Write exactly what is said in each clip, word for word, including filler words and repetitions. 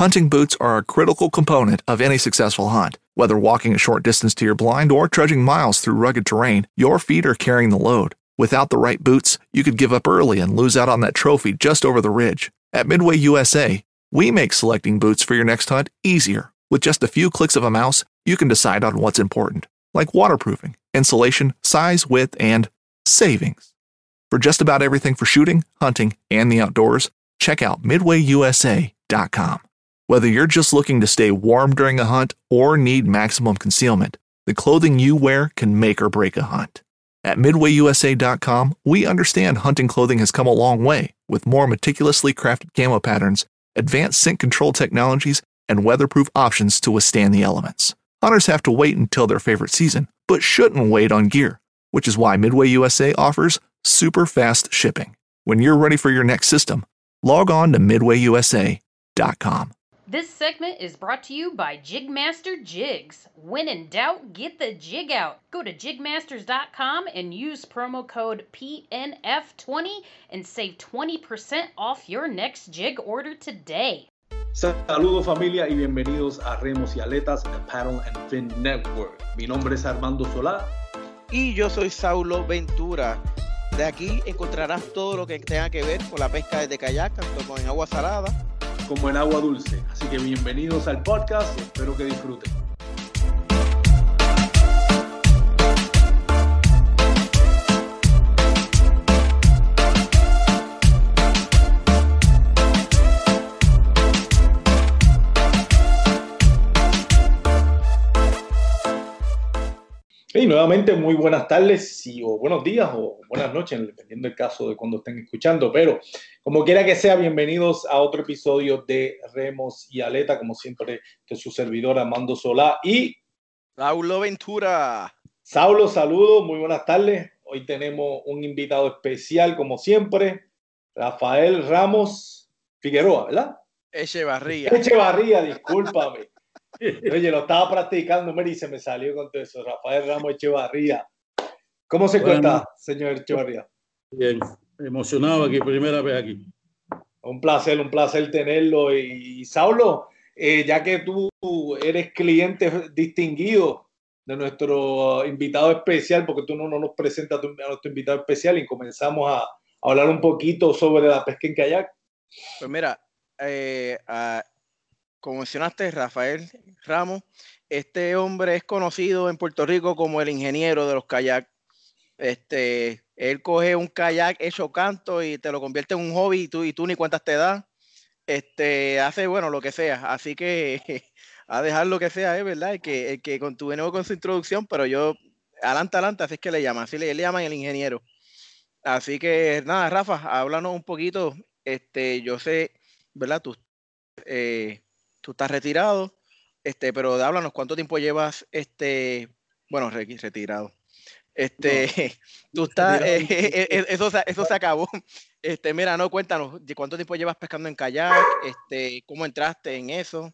Hunting boots are a critical component of any successful hunt. Whether walking a short distance to your blind or trudging miles through rugged terrain, your feet are carrying the load. Without the right boots, you could give up early and lose out on that trophy just over the ridge. At Midway U S A, we make selecting boots for your next hunt easier. With just a few clicks of a mouse, you can decide on what's important, like waterproofing, insulation, size, width, and savings. For just about everything for shooting, hunting, and the outdoors, check out midway u s a dot com. Whether you're just looking to stay warm during a hunt or need maximum concealment, the clothing you wear can make or break a hunt. At midway u s a dot com, we understand hunting clothing has come a long way with more meticulously crafted camo patterns, advanced scent control technologies, and weatherproof options to withstand the elements. Hunters have to wait until their favorite season, but shouldn't wait on gear, which is why Midway U S A offers super fast shipping. When you're ready for your next system, log on to midway u s a dot com. This segment is brought to you by Jigmaster Jigs. When in doubt, get the jig out. Go to jig masters dot com and use promo code P N F twenty and save twenty percent off your next jig order today. Saludos familia y bienvenidos a Remos y Aletas, the Paddle and Fin Network. Mi nombre es Armando Solá. Y yo soy Saulo Ventura. De aquí encontrarás todo lo que tenga que ver con la pesca desde kayak, tanto en agua salada como en agua dulce. Así que bienvenidos al podcast y espero que disfruten. Y nuevamente muy buenas tardes y, o buenos días o buenas noches, dependiendo del caso de cuando estén escuchando, pero como quiera que sea, bienvenidos a otro episodio de Remos y Aleta, como siempre, que su servidor Armando Solá y Saulo Ventura. Saulo, saludos, muy buenas tardes. Hoy tenemos un invitado especial, como siempre, Rafael Ramos Figueroa, ¿verdad? Echevarría. Echevarría, discúlpame. Oye, lo estaba practicando, Mary, y se me salió con todo eso. Rafael Ramos Echevarría. ¿Cómo se bueno, encuentra, señor Echevarría? Bien, emocionado aquí, primera vez aquí. Un placer, un placer tenerlo. Y, y Saulo, eh, ya que tú eres cliente distinguido de nuestro invitado especial, porque tú no, no nos presentas a, tu, a nuestro invitado especial y comenzamos a, a hablar un poquito sobre la pesca en kayak. Pues mira, eh, uh, como mencionaste, Rafael Ramos, este hombre es conocido en Puerto Rico como el ingeniero de los kayaks. Este, él coge un kayak hecho canto y te lo convierte en un hobby y tú, y tú ni cuentas te das. Este, hace, bueno, lo que sea. Así que a dejar lo que sea, es verdad, el que, el que continúe con su introducción, pero yo, adelante, adelante, así es que le llaman, así le, le llaman el ingeniero. Así que, nada, Rafa, háblanos un poquito. Este, yo sé, ¿verdad? Tú, eh, tú estás retirado, este, pero háblanos, ¿cuánto tiempo llevas, este, bueno, re, retirado? Este, no, tú estás, eh, eh, eh, eso, eso se acabó. Este, mira, no, cuéntanos, ¿cuánto tiempo llevas pescando en kayak? Este, ¿cómo entraste en eso?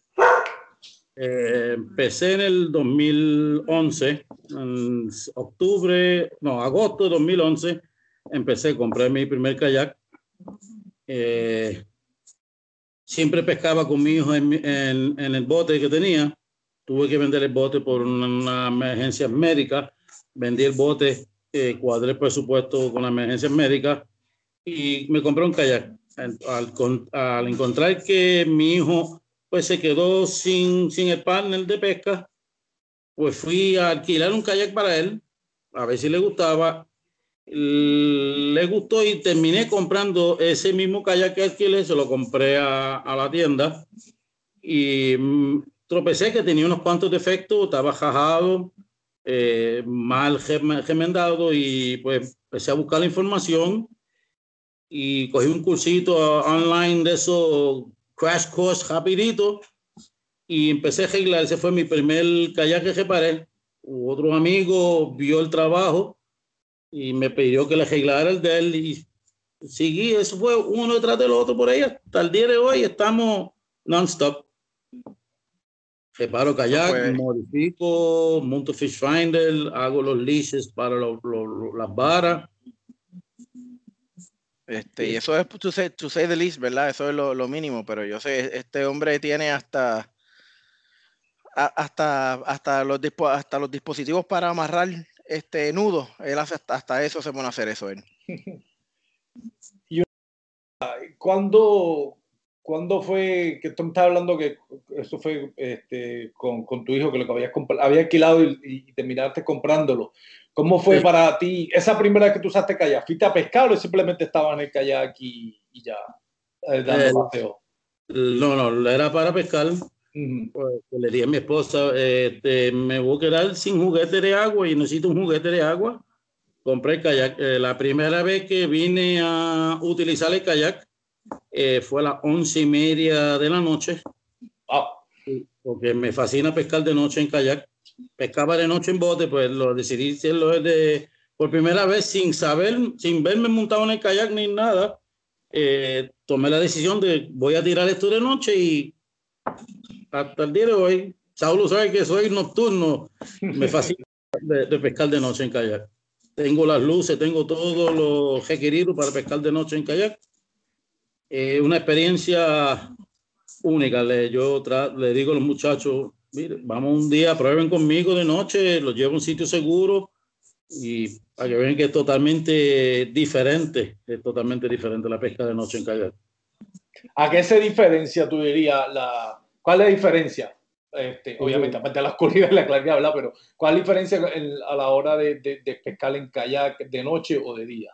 Eh, empecé en el dos mil once, en octubre, no, agosto de dos mil once, empecé, compré mi primer kayak. Eh, siempre pescaba con mi hijo en, en, en el bote que tenía. Tuve que vender el bote por una, una emergencia médica. Vendí el bote, eh, cuadré el presupuesto con la emergencia médica y me compré un kayak. Al, al, al encontrar que mi hijo pues se quedó sin, sin el partner de pesca, pues fui a alquilar un kayak para él, a ver si le gustaba. Le gustó y terminé comprando ese mismo kayak que alquilé, se lo compré a, a la tienda y mmm, tropecé que tenía unos cuantos defectos, estaba jajado, eh, mal gemendado y pues empecé a buscar la información y cogí un cursito online de esos crash course rapidito y empecé a arreglar. Ese fue mi primer kayak que reparé. Otro amigo vio el trabajo y me pidió que le arreglara el de él y seguí. Eso fue uno detrás del otro por ahí hasta el día de hoy. Estamos non-stop. Reparo kayak, Fue... modifico, monto fish finder, hago los leashes para los, los, las varas. Este, y eso es to say, to say the least, ¿verdad? Eso es lo, lo mínimo, pero yo sé, este hombre tiene hasta a, hasta hasta los dispo, hasta los dispositivos para amarrar este nudo. Él hace hasta, hasta eso se pone a hacer eso él. Y ¿Cuándo, ¿Cuándo fue que tú me estás hablando que eso fue este, con, con tu hijo que lo que habías había alquilado y, y terminaste comprándolo? ¿Cómo fue sí. para ti esa primera vez que tú usaste kayak? ¿Fuiste a pescar o simplemente estabas en el kayak y, y ya eh, dando eh, paseo? No, no, era para pescar. Uh-huh. Pues, le dije a mi esposa, este, me voy a quedar sin juguete de agua y necesito un juguete de agua. Compré el kayak. Eh, la primera vez que vine a utilizar el kayak eh, fue a las once y media de la noche. Wow. Porque me fascina pescar de noche en kayak. Pescaba de noche en bote, pues lo decidí hacerlo de, por primera vez sin saber, sin verme montado en el kayak ni nada. Eh, tomé la decisión de voy a tirar esto de noche y hasta el día de hoy, Saulo sabe que soy nocturno, me fascina de, de pescar de noche en kayak. Tengo las luces, tengo todo lo requerido para pescar de noche en kayak. Eh, una experiencia única. Le, yo tra, le digo a los muchachos, mire, vamos un día, prueben conmigo de noche, los llevo a un sitio seguro y para que vean que es totalmente diferente, es totalmente diferente la pesca de noche en kayak. ¿A qué se diferencia, tú dirías, la, cuál es la diferencia? Este, obviamente, aparte de la oscuridad y la claridad, ¿verdad? Pero ¿cuál es la diferencia en, a la hora de, de, de pescar en kayak de noche o de día?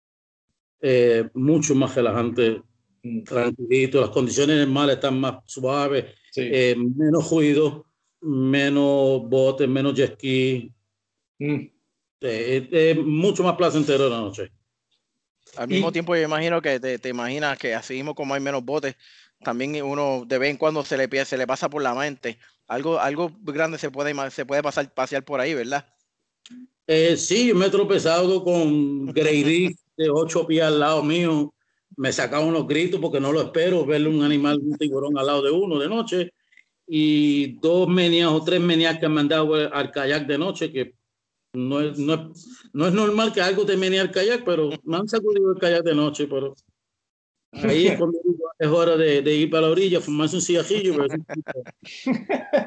Eh, mucho más relajante, mm. tranquilito, las condiciones del mar están más suaves, sí. eh, menos ruido, menos botes, menos jet ski. Mm. Eh, eh, mucho más placentero la noche. Al mismo y, tiempo, yo imagino que te, te imaginas que así mismo como hay menos botes, también uno de vez en cuando se le, se le pasa por la mente. Algo, algo grande se puede, se puede pasar, pasear por ahí, ¿verdad? Eh, sí, me he tropezado con Grady de ocho pies al lado mío. Me sacaba unos gritos porque no lo espero, verle un animal, un tiburón al lado de uno de noche. Y dos menias o tres menias que me han dado al kayak de noche, que no es, no es, no es normal que algo te menee al kayak, pero me han sacudido el kayak de noche. Pero ahí es cuando es hora de, de ir para la orilla, fumarse un cigarrillo. Pero...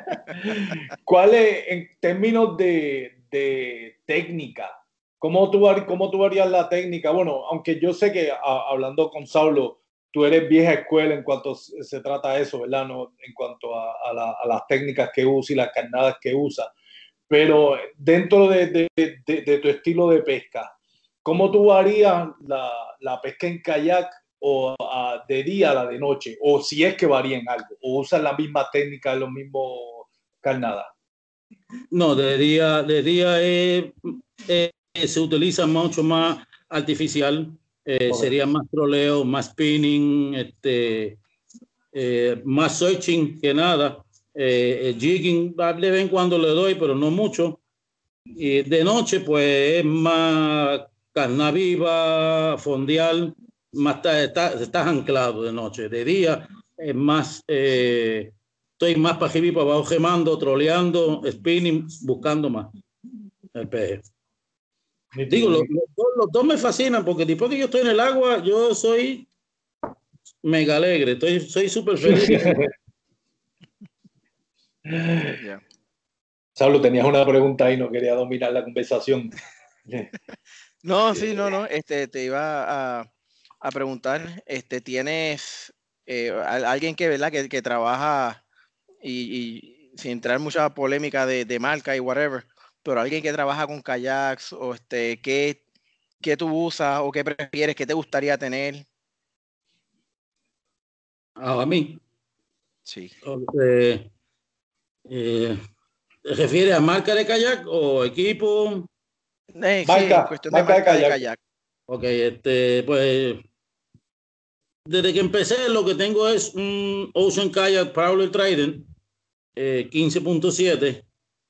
¿Cuál es, en términos de, de técnica, ¿cómo tú, cómo tú harías la técnica? Bueno, aunque yo sé que a, hablando con Saulo, tú eres vieja escuela en cuanto se trata de eso, ¿verdad? No, en cuanto a, a, la, a las técnicas que usa y las carnadas que usa. Pero dentro de, de, de, de tu estilo de pesca, ¿cómo tú harías la, la pesca en kayak o uh, de día a la de noche? O si es que varía en algo, o usan la misma técnica, los mismos carnadas. No, de día, de día eh, eh, se utiliza mucho más artificial, eh, okay. Sería más troleo, más spinning, este, eh, más searching que nada. Eh, jigging de vez en cuando le doy, pero no mucho. Y de noche, pues es más carna viva, fondear, más está, está, estás anclado de noche. De día es más, eh, estoy más para arriba y para abajo, gemando, troleando, spinning, buscando más el peje. Digo, los, los, los dos me fascinan porque después que yo estoy en el agua, yo soy mega alegre, estoy, soy súper feliz. Yeah. Saulo, tenías una pregunta y no quería dominar la conversación. No, sí, no, no. Este, te iba a, a preguntar, este, ¿tienes eh, alguien que, ¿verdad? que, que trabaja y, y sin entrar mucha polémica de, de marca y whatever, pero alguien que trabaja con kayaks o este, ¿qué, qué tú usas o qué prefieres, qué te gustaría tener? Ah, a mí. Sí. Eh, eh, ¿te refieres a marca de kayak o equipo? Eh, marca, sí, en cuestión de marca, marca de, kayak. de kayak. Ok, este, pues desde que empecé lo que tengo es un Ocean Kayak Prowler Trident eh, quince punto siete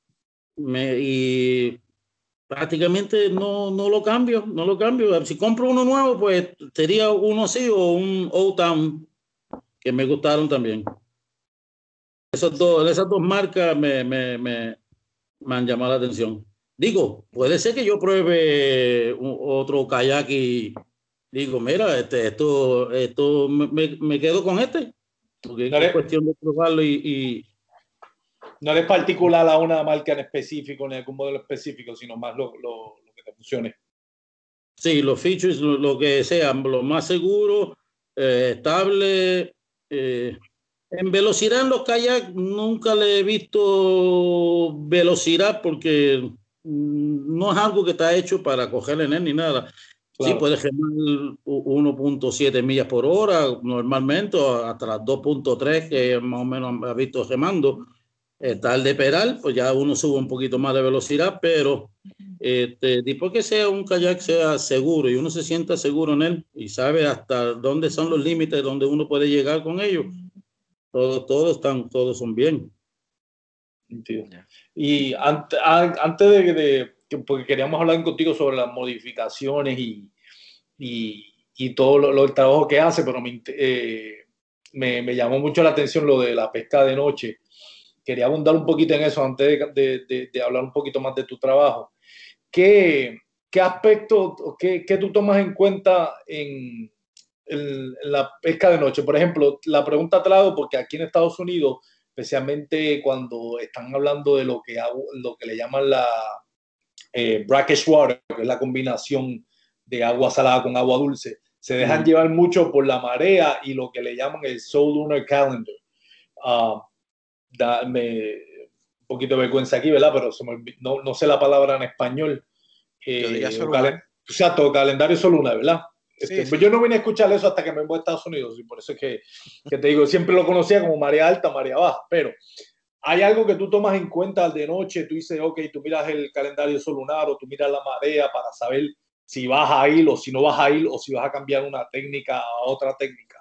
y prácticamente no, no lo cambio, no lo cambio. Si compro uno nuevo, pues sería uno así o un Old Town que me gustaron también. Esos dos, esas dos marcas me, me, me, me han llamado la atención. Digo, puede ser que yo pruebe un, otro kayak y, digo, mira, este, esto, esto me, me, me quedo con este, porque No es eres, cuestión de probarlo y, y no eres particular a una marca en específico, ni a algún modelo específico, sino más lo, lo, lo que te funcione. sí, los features, lo, lo que sean, lo más seguro, eh, estable. Eh, en velocidad en los kayaks nunca le he visto velocidad porque mm, no es algo que está hecho para coger en él ni nada. Sí, Claro. puede remar uno punto siete millas por hora normalmente, o hasta las dos punto tres que más o menos ha visto remando. Está el de pedal, pues ya uno sube un poquito más de velocidad, pero este, después que sea un kayak sea seguro y uno se sienta seguro en él y sabe hasta dónde son los límites donde uno puede llegar con ellos, todos, todos están, todos son bien. Entiendo. Y antes, antes de, de, porque queríamos hablar contigo sobre las modificaciones y, y, y todo lo, lo, el trabajo que hace, pero me, eh, me, me llamó mucho la atención lo de la pesca de noche. Quería abundar un poquito en eso antes de, de, de, de hablar un poquito más de tu trabajo. ¿Qué, qué aspectos, qué, qué tú tomas en cuenta en, en, en la pesca de noche? Por ejemplo, la pregunta te la hago porque aquí en Estados Unidos, especialmente cuando están hablando de lo que, lo que le llaman la eh, brackish water, que es la combinación de agua salada con agua dulce, se dejan mm. llevar mucho por la marea y lo que le llaman el Soul Lunar Calendar. Uh, da, me, un poquito de vergüenza aquí, ¿verdad? Pero se me, no, no sé la palabra en español. Eh, yo diría solo calen, exacto, calendario solar, ¿verdad? Sí, este, sí. Yo no vine a escuchar eso hasta que me voy a Estados Unidos y por eso es que, que te digo, siempre lo conocía como marea alta, marea baja, pero hay algo que tú tomas en cuenta de noche, tú dices, ok, tú miras el calendario solar o tú miras la marea para saber si vas a ir o si no vas a ir o si vas a cambiar una técnica a otra técnica.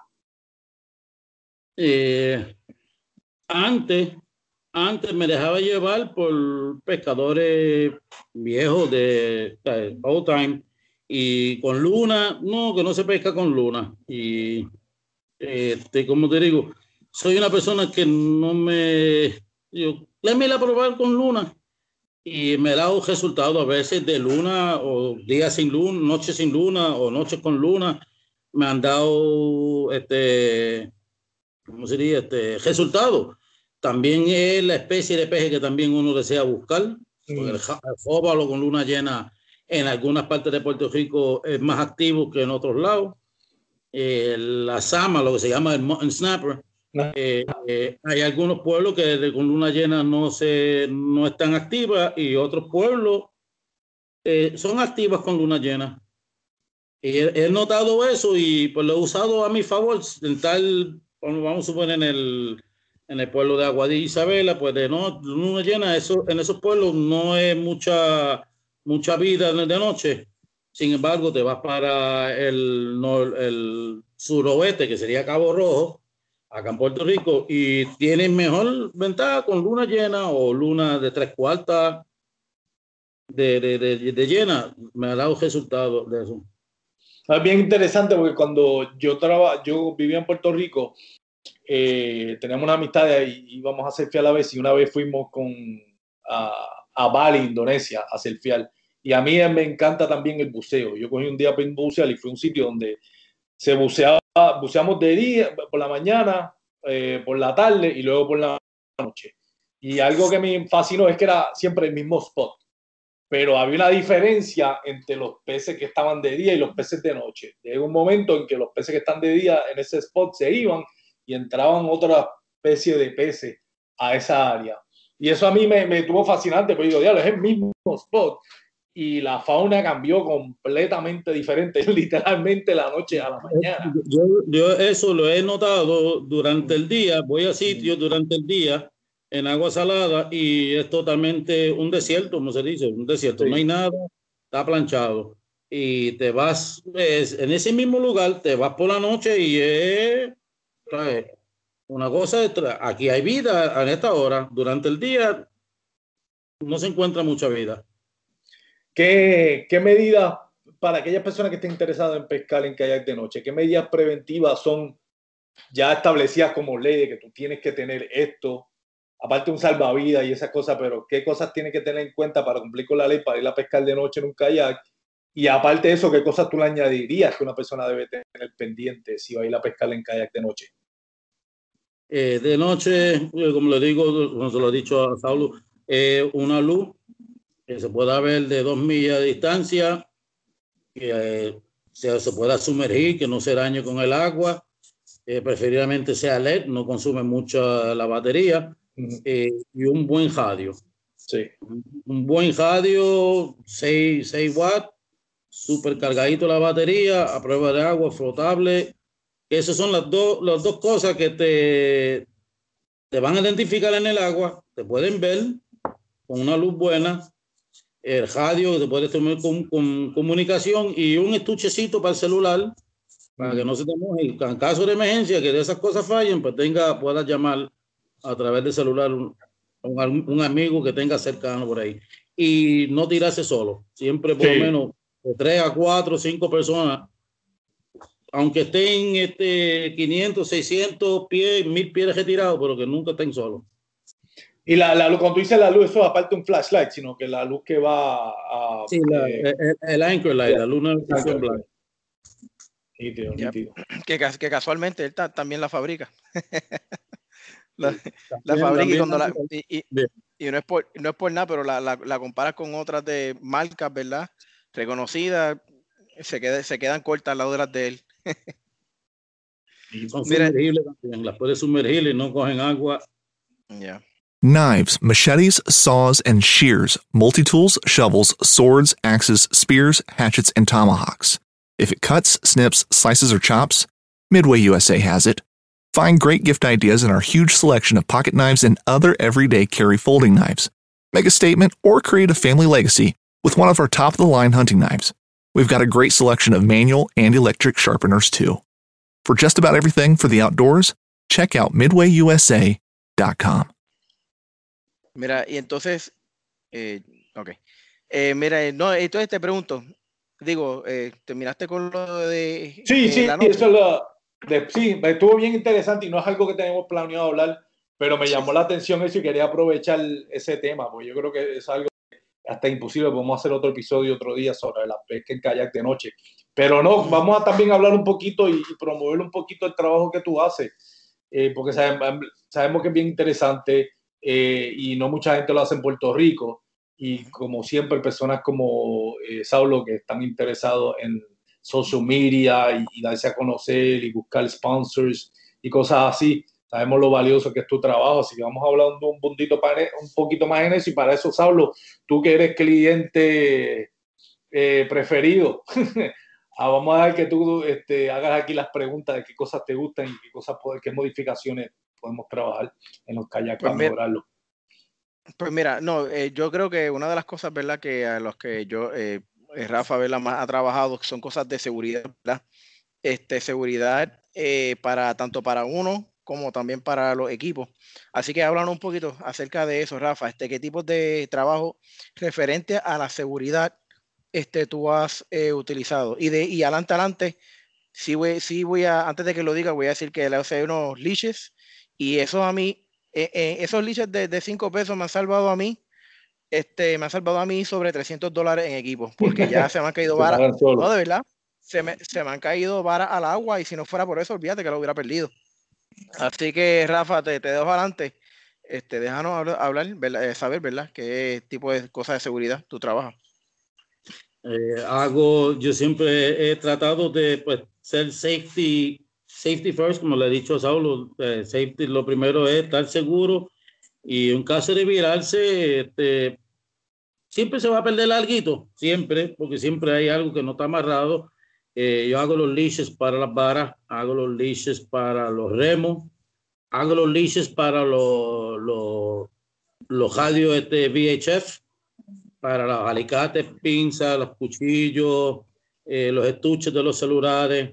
Eh, antes, antes me dejaba llevar por pescadores viejos de, de old time y con luna, no, que no se pesca con luna. Y este, como te digo, soy una persona que no me, yo, déjame a probar con luna y me da un resultado a veces de luna o días sin luna, noches sin luna o noches con luna. Me han dado este, ¿cómo sería? Este resultado. También es la especie de peje que también uno desea buscar, porque el, el jóbalo con luna llena en algunas partes de Puerto Rico es más activo que en otros lados. Eh, la sama, lo que se llama el mutton snapper, eh, eh, hay algunos pueblos que con luna llena no, se, no están activas y otros pueblos eh, son activas con luna llena. Y he, he notado eso y pues lo he usado a mi favor en tal, vamos a suponer en el, en el pueblo de Aguadilla Isabela, pues de no, luna llena, eso, en esos pueblos no es mucha, mucha vida de noche. Sin embargo, te vas para el, el suroeste, que sería Cabo Rojo, acá en Puerto Rico, y tienes mejor ventaja con luna llena o luna de tres cuartas de, de, de, de llena. Me ha dado resultados de eso. Es bien interesante porque cuando yo, traba, yo vivía en Puerto Rico, eh, teníamos una amistad y íbamos a surfear a la vez y una vez fuimos con, a, a Bali, Indonesia, a surfear. Y a mí me encanta también el buceo. Yo cogí un día para bucear y fue un sitio donde se buceaba, buceamos de día, por la mañana, eh, por la tarde y luego por la noche. Y algo que me fascinó es que era siempre el mismo spot. Pero había una diferencia entre los peces que estaban de día y los peces de noche. Llegó un momento en que los peces que están de día en ese spot se iban y entraban otra especie de peces a esa área. Y eso a mí me, me tuvo fascinante, porque digo, diablo, es el mismo spot. Y la fauna cambió completamente diferente, literalmente la noche a la mañana. Yo, yo eso lo he notado durante el día, voy a sitios durante el día en agua salada y es totalmente un desierto, como se dice, un desierto, sí. No hay nada, está planchado. Y te vas, es, en ese mismo lugar, te vas por la noche y es una cosa, aquí hay vida a esta hora, durante el día no se encuentra mucha vida. ¿Qué, qué medidas, para aquellas personas que estén interesadas en pescar en kayak de noche, qué medidas preventivas son ya establecidas como ley de que tú tienes que tener esto, aparte un salvavidas y esas cosas, pero qué cosas tienes que tener en cuenta para cumplir con la ley para ir a pescar de noche en un kayak Y aparte de eso, ¿qué cosas tú le añadirías que una persona debe tener pendiente si va a ir a pescar en kayak de noche? Eh, de noche, eh, como le digo, como se lo he dicho a Saulo, eh, una luz que se pueda ver de dos millas de distancia, que eh, se, se pueda sumergir, que no se dañe con el agua, eh, preferiblemente sea L E D, no consume mucho la batería, Uh-huh. eh, y un buen radio. Sí. Un, un buen radio, seis watts, súper cargadito la batería, a prueba de agua, flotable. Esas son las dos, las dos cosas que te, te van a identificar en el agua, te pueden ver con una luz buena, el radio que te puede tener con, con comunicación y un estuchecito para el celular para que no se te moje. Y en caso de emergencia, que de esas cosas fallen, pues tenga, puedas llamar a través del celular un, un, un amigo que tenga cercano por ahí. Y no tirarse solo, siempre por Sí. lo menos de tres a cuatro, cinco personas, aunque estén este, quinientos, seiscientos pies, mil pies retirados, pero que nunca estén solos. Y la, la, cuando tú dices la luz, eso es aparte un flashlight, sino que la luz que va a... Sí, la, eh, el, el anchor light, yeah. La luz de navegación blanca. Nítido, Yep. nítido. Que, que casualmente él ta, también la fabrica. la, Sí, la también, fabrica también, y, cuando la, también. y, y, y no, es por, no es por nada, pero la, la, la comparas con otras de marcas, ¿verdad? Reconocidas, se, queda, se quedan cortas al lado de las de él. Y son sumergibles también, las puedes sumergir y no cogen agua. Yeah. Knives, machetes, saws, and shears, multi-tools, shovels, swords, axes, spears, hatchets, and tomahawks. If it cuts, snips, slices, or chops, Midway U S A has it. Find great gift ideas in our huge selection of pocket knives and other everyday carry folding knives. Make a statement or create a family legacy with one of our top-of-the-line hunting knives. We've got a great selection of manual and electric sharpeners, too. For just about everything for the outdoors, check out midway u s a dot com. Mira, y entonces, eh, ok. Eh, mira, no, entonces te pregunto, digo, eh, ¿terminaste con lo de Sí, eh, sí, la noche? eso es lo de, sí, estuvo bien interesante y no es algo que tenemos planeado hablar, pero me llamó la atención eso y quería aprovechar ese tema, porque yo creo que es algo hasta imposible. Podemos hacer otro episodio otro día sobre la pesca en kayak de noche, pero no, vamos a también hablar un poquito y, y promover un poquito el trabajo que tú haces, eh, porque sabemos, sabemos que es bien interesante, eh, y no mucha gente lo hace en Puerto Rico, y como siempre personas como eh, Saulo, que están interesados en social media y, y darse a conocer y buscar sponsors y cosas así. Sabemos lo valioso que es tu trabajo, así que vamos hablando un poquito, un poquito más en eso. Y para eso, Saulo, tú que eres cliente eh, preferido, ah, vamos a dejar que tú este, hagas aquí las preguntas de qué cosas te gustan y qué cosas, qué modificaciones podemos trabajar en los kayaks pues para mira, mejorarlo. Pues mira, no, eh, yo creo que una de las cosas, ¿verdad?, que a los que yo, eh, Rafa, ¿verdad?, más ha trabajado son cosas de seguridad, ¿verdad? Este, seguridad eh, para tanto para uno como también para los equipos. Así que háblanos un poquito acerca de eso, Rafa. Este, ¿qué tipos de trabajo referente a la seguridad este, tú has eh, utilizado? Y de y adelante, adelante, sí voy, sí voy a, antes de que lo diga, voy a decir que le usé unos leashes y eso a mí, eh, eh, esos leashes de, de cinco pesos me han salvado a mí, este, me han salvado a mí sobre trescientos dólares en equipo, porque ya se me han caído varas. No, de verdad, se me, se me han caído varas al agua y si no fuera por eso, olvídate que lo hubiera perdido. Así que, Rafa, te, te dejo adelante. Este, déjanos hablar, hablar ¿verdad? saber, ¿verdad?, qué tipo de cosas de seguridad tú trabajas. Eh, hago, yo siempre he tratado de pues, ser safety, safety first, como le he dicho a Saulo. Eh, safety, lo primero es estar seguro y en caso de virarse, este, siempre se va a perder alguito, siempre, porque siempre hay algo que no está amarrado. Eh, yo hago los leashes para las varas, hago los leashes para los remos, hago los leashes para los, los, los radios este, V H F, para los alicates, pinzas, los cuchillos, eh, los estuches de los celulares.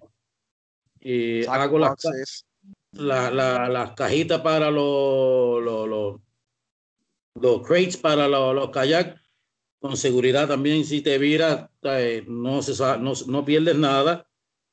Y hago las, la, la, las cajitas para los, los, los, los crates para los, los kayaks. Con seguridad también, si te viras, no, se, no, no pierdes nada.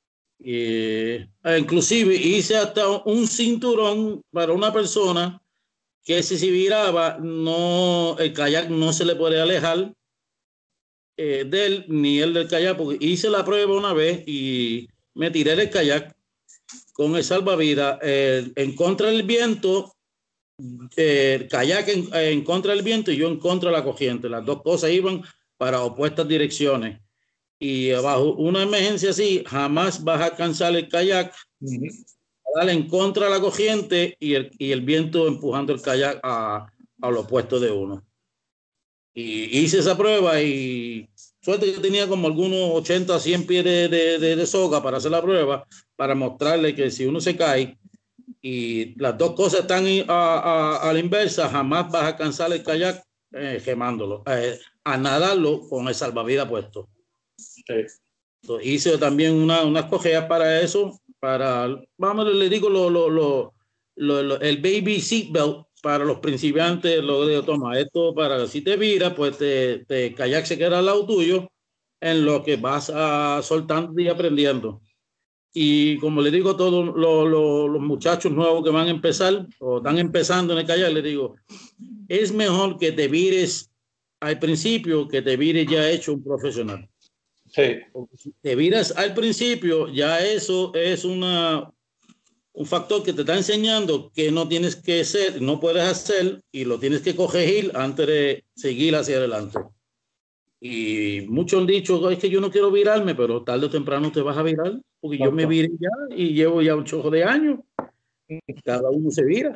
Eh, inclusive hice hasta un cinturón para una persona que si se viraba, no, el kayak no se le puede alejar eh, de él ni el del kayak, porque hice la prueba una vez y me tiré del kayak con el salvavidas eh, en contra del viento, eh, el kayak en, en contra del viento y yo en contra de la corriente. Las dos cosas iban para opuestas direcciones. Y bajo una emergencia así, jamás vas a alcanzar el kayak, uh-huh. darle en contra de la corriente y el, y el viento empujando el kayak a, a lo opuesto de uno. Y hice esa prueba y suerte que tenía como algunos ochenta, cien pies de, de, de, de soga para hacer la prueba, para mostrarle que si uno se cae y las dos cosas están a, a, a la inversa, jamás vas a alcanzar el kayak eh, gemándolo, eh, a nadarlo con el salvavidas puesto. Sí. Entonces, hice también una, unas cojeas para eso, para, vamos, le digo lo, lo, lo, lo, lo, el baby seatbelt para los principiantes. Lo digo, toma, esto para si te vira, pues te, te kayak se queda al lado tuyo en lo que vas a soltando y aprendiendo. Y como le digo a todos los, los, los muchachos nuevos que van a empezar o están empezando en el kayak, les digo, es mejor que te vires al principio que te vires ya hecho un profesional. Sí. Si te viras al principio, ya eso es una, un factor que te está enseñando que no tienes que hacer, no puedes hacer y lo tienes que corregir antes de seguir hacia adelante. Y muchos han dicho, es que yo no quiero virarme, pero tarde o temprano te vas a virar, porque yo me viré ya y llevo ya un chojo de años. Cada uno se vira.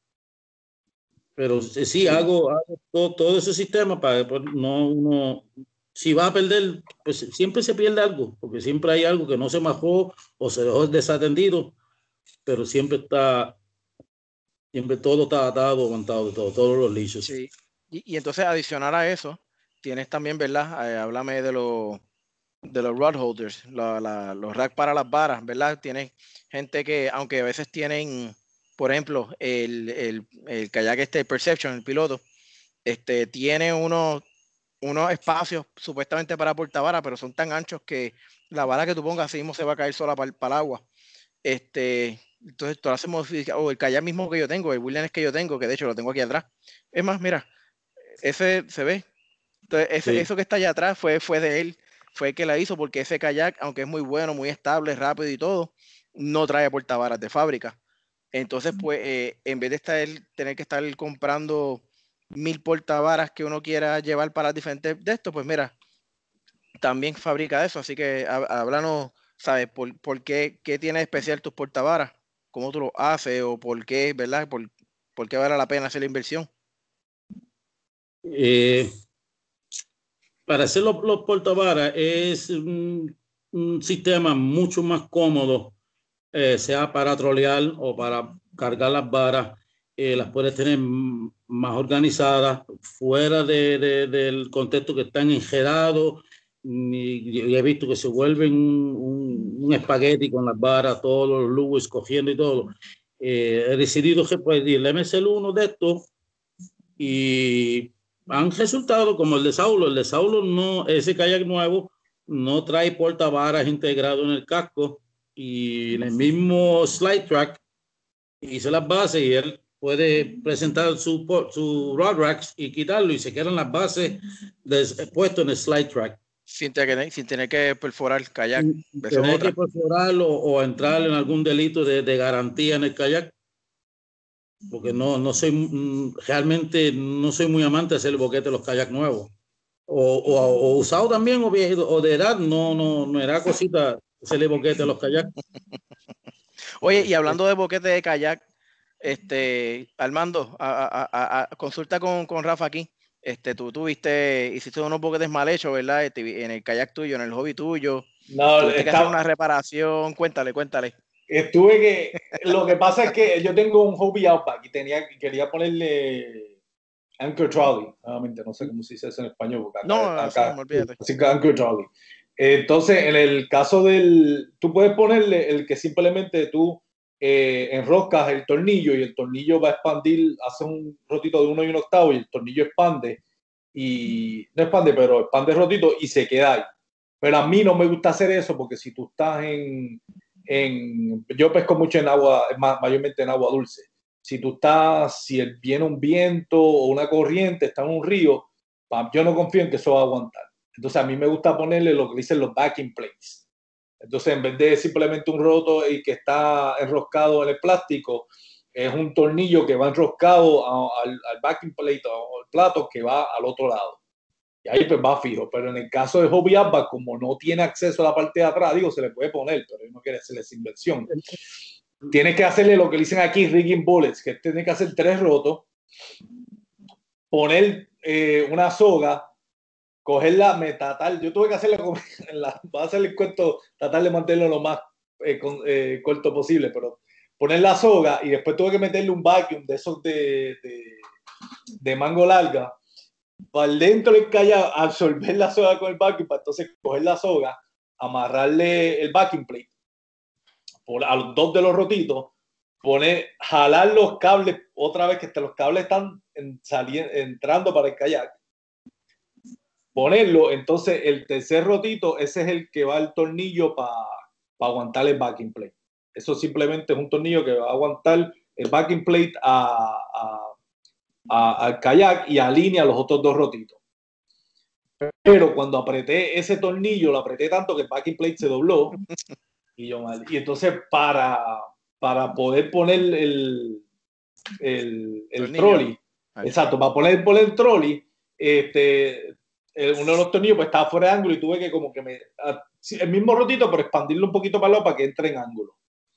Pero sí, sí. hago, hago todo, todo ese sistema para que no uno... Si va a perder, pues siempre se pierde algo, porque siempre hay algo que no se majó o se dejó desatendido, pero siempre está, siempre todo está atado, aguantado, todo, todos los lichos. Sí, y, y entonces adicional a eso, tienes también, ¿verdad? Eh, háblame de los de los rod holders, la, la, los racks para las varas, ¿verdad? Tienes gente que, aunque a veces tienen, por ejemplo, el, el, el kayak este, Perception, el piloto, este, tiene unos unos espacios supuestamente para portavara, pero son tan anchos que la vara que tú pongas así mismo se va a caer sola para, para el agua. Este, entonces, todas las modificaciones, o el kayak mismo que yo tengo, el Wilderness que yo tengo, que de hecho lo tengo aquí atrás. Es más, mira, ese se ve. Entonces, ese, sí. Eso que está allá atrás fue, fue de él, fue el que la hizo, porque ese kayak, aunque es muy bueno, muy estable, rápido y todo, no trae portavaras de fábrica. Entonces, pues, eh, en vez de estar, tener que estar comprando mil portavaras que uno quiera llevar para diferentes de estos, pues mira, también fabrica eso, así que háblanos, ¿sabes? ¿Por, por qué, qué tiene de especial tus portavaras? ¿Cómo tú lo haces? ¿O por qué, verdad? ¿Por, por qué vale la pena hacer la inversión? Eh, para hacer los, los portavaras es un, un sistema mucho más cómodo, eh, sea para trolear o para cargar las varas. Eh, las puedes tener más organizadas, fuera de, de, del contexto que están enredados. Y he visto que se vuelven un, un, un espagueti con las varas, todos los lugos cogiendo y todo. Eh, he decidido que pues, le hacer uno de estos y han resultado como el de Saulo. El de Saulo, no, ese kayak nuevo no trae portavaras integrado en el casco y en el mismo slide track hice las bases y él puede presentar su, su rod racks y quitarlo y se quedan las bases puestas en el slide track. Sin tener, sin tener que perforar el kayak. Sin tener que perforarlo o entrar en algún delito de, de garantía en el kayak. Porque no, no soy, realmente no soy muy amante de hacer el boquete de los kayaks nuevos. O, o, o usado también o, viejo, o de edad, no, no, no era cosita hacerle boquete a los kayaks. Oye, y hablando de boquete de kayak, este, Armando, a, a, a, a, consulta con, con Rafa aquí. Este, tú tuviste, hiciste unos boquetes mal hechos, ¿verdad? Este, en el kayak tuyo, en el hobby tuyo. No, tuviste estaba... que hacer una reparación. Cuéntale, cuéntale. Estuve que, lo que pasa es que yo tengo un hobby Outback y tenía, quería ponerle Anchor Trolley, nuevamente, no sé cómo se dice eso en español. Acá, no, acá, no, olvídate. Así que Anchor Trolley. Entonces, en el caso del, tú puedes ponerle el que simplemente tú eh, enroscas el tornillo y el tornillo va a expandir, hace un rotito de uno y un octavo y el tornillo expande y, no expande, pero expande rotito y se queda ahí. Pero a mí no me gusta hacer eso porque si tú estás en, en yo pesco mucho en agua, mayormente en agua dulce. Si tú estás, si viene un viento o una corriente, está en un río, yo no confío en que eso va a aguantar. Entonces a mí me gusta ponerle lo que dicen los backing plates. Entonces en vez de simplemente un roto y que está enroscado en el plástico, es un tornillo que va enroscado a, al, al backing plate o al plato que va al otro lado. Y ahí pues va fijo. Pero en el caso de Hobby Abba, como no tiene acceso a la parte de atrás, digo, se le puede poner, pero él no quiere hacerle esa inversión. Tienes que hacerle lo que dicen aquí rigging bullets, que tiene que hacer tres rotos, poner eh, una soga, cogerla, me tratar, yo tuve que hacerlo con, la, voy a hacer el cuento, tratar de mantenerlo lo más eh, con, eh, corto posible, pero poner la soga y después tuve que meterle un vacuum de esos de, de, de mango larga para dentro del kayak, absorber la soga con el vacuum para entonces coger la soga, amarrarle el backing plate por, a los dos de los rotitos, poner, jalar los cables otra vez que los cables están en, saliendo, entrando para el kayak, ponerlo, entonces el tercer rotito, ese es el que va el tornillo para pa aguantar el backing plate. Eso simplemente es un tornillo que va a aguantar el backing plate a, a, a, al kayak y alinea los otros dos rotitos. Pero cuando apreté ese tornillo, lo apreté tanto que el backing plate se dobló. Y, yo, y entonces para, para poder poner el, el, el trolley, exacto, para poner, poner el trolley, este, uno de los tornillos pues estaba fuera de ángulo y tuve que como que me, el mismo rotito, pero expandirlo un poquito para el lado para que entre en ángulo.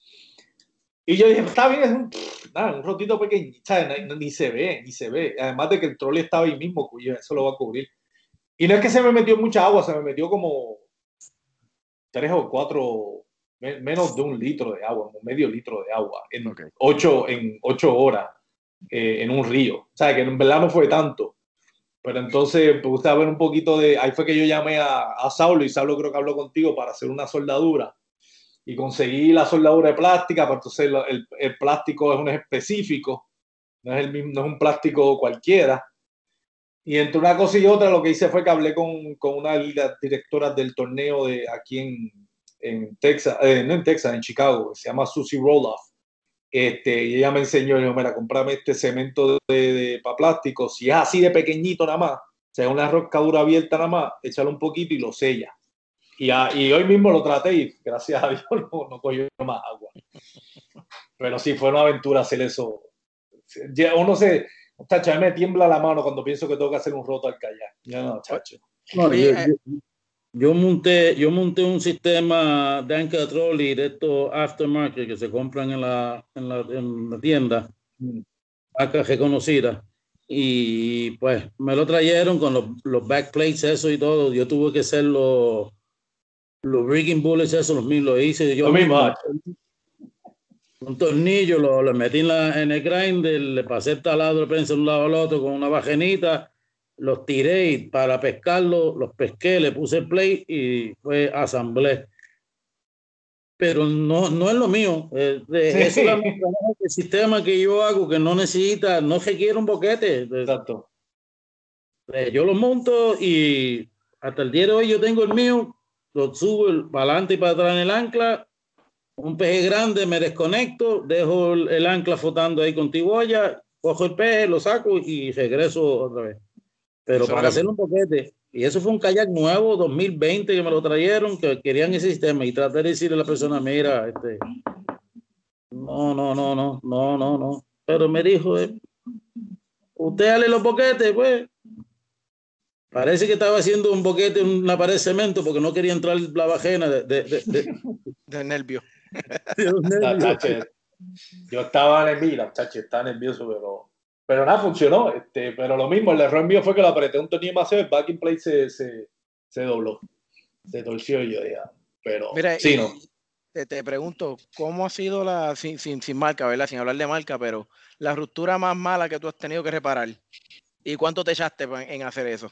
Y yo dije, está bien, es un, nada, un rotito pequeño, ni, ni se ve, ni se ve. Además de que el trolley estaba ahí mismo, cuyo eso lo va a cubrir. Y no es que se me metió mucha agua, se me metió como tres o cuatro, menos de un litro de agua, medio litro de agua, en, okay. ocho, en ocho horas eh, en un río. O sea, que en verdad no fue tanto. Pero entonces me gusta ver un poquito de... Ahí fue que yo llamé a, a Saulo, y Saulo creo que habló contigo para hacer una soldadura. Y conseguí la soldadura de plástica, pero entonces el, el, el plástico es un específico, no es, el mismo, no es un plástico cualquiera. Y entre una cosa y otra lo que hice fue que hablé con, con una de las directoras del torneo de aquí en, en Texas, eh, no en Texas, en Chicago, que se llama Susie Roloff. Este, y ella me enseñó, y yo, mira, comprame este cemento de, de, de para plástico, si es así de pequeñito nada más, o sea, una roscadura abierta nada más, échale un poquito y lo sella. Y, a, y hoy mismo lo traté y gracias a Dios no, no cogió más agua. Pero sí, fue una aventura hacer eso. Uno se... Chacho, a mí me tiembla la mano cuando pienso que tengo que hacer un roto al kayak. Yo no, chacho. No, yo, yo, yo, monté, yo monté un sistema de anchor trolley de estos aftermarket que se compran en la, en la, en la tienda, mm. acá reconocida. Y pues me lo trajeron con los, los backplates, eso y todo. Yo tuve que hacer los, los rigging bullets, eso los mismos, lo hice yo lo mismo. mismo. Un tornillo, lo, lo metí en, la, en el grinder, le pasé el taladro de prensa de un lado al otro con una bajenita, los tiré y para pescarlos, los pesqué, le puse el play y fue asamblé. Pero no, no es lo mío. Eh, de, sí. Eso es el sistema que yo hago, que no necesita, no requiere un boquete. Exacto. Eh, yo lo monto y hasta el día de hoy yo tengo el mío, lo subo para adelante y para atrás en el ancla. Un peje grande, me desconecto, dejo el, el ancla flotando ahí con tiboya, cojo el peje, lo saco y regreso otra vez. Pero eso para hacer un boquete, y eso fue un kayak nuevo, dos mil veinte, que me lo trajeron, que querían ese sistema, y traté de decirle a la persona, mira, este, no, no, no, no, no, no, no. Pero me dijo, eh, usted dale los boquetes, pues. Parece que estaba haciendo un boquete en una pared de cemento porque no quería entrar la bajena de, de, de, de, de nervio. Chache, yo estaba nervioso, chache, estaba nervioso, pero, pero nada, funcionó. Este, pero lo mismo, el error mío fue que lo apreté un tornillo más, el backing plate se, se, se dobló, se torció y yo dije, pero mira, sí, no. Te, te pregunto, ¿cómo ha sido la, sin, sin, sin marca, ¿verdad? Sin hablar de marca, pero la ruptura más mala que tú has tenido que reparar? ¿Y cuánto te echaste en, en hacer eso?